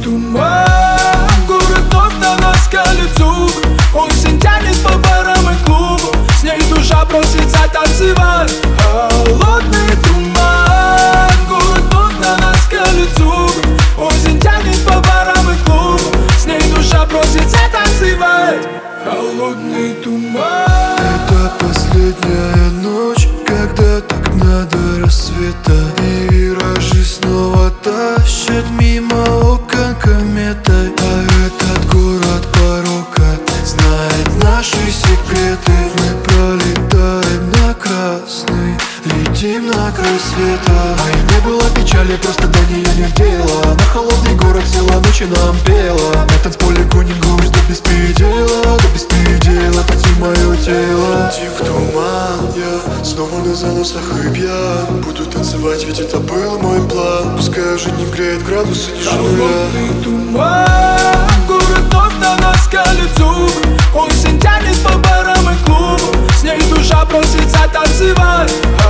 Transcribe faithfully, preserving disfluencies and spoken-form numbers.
туман, город вновь на нас колет зубы. Осень тянет по барам и клубу, с ней душа просится танцевать. Холодный туман, город вновь на нас колет зубы. Осень тянет по барам и клубу, с ней душа просится танцевать. Холодный туман. Это последняя ночь, когда так надо рассветать, и виражи снова тащат мимо окон кометой. А этот город порока знает наши секреты. Мы пролетаем на красный, летим на край света. А и не было печали, просто до нее не дело. На холодный город села ночи нам пела. На танцполе гоним грусть до беспредела, до беспредела, танцуй мое тело. Тих туман, я снова на заносах и пьян. Буду танцевать, ведь это был мой план. Пускай уже не греет градусы ниже нуля. Холодный туман, город вновь на нас колет зубы. Осень тянет по барам и клубу, с ней душа просится танцевать.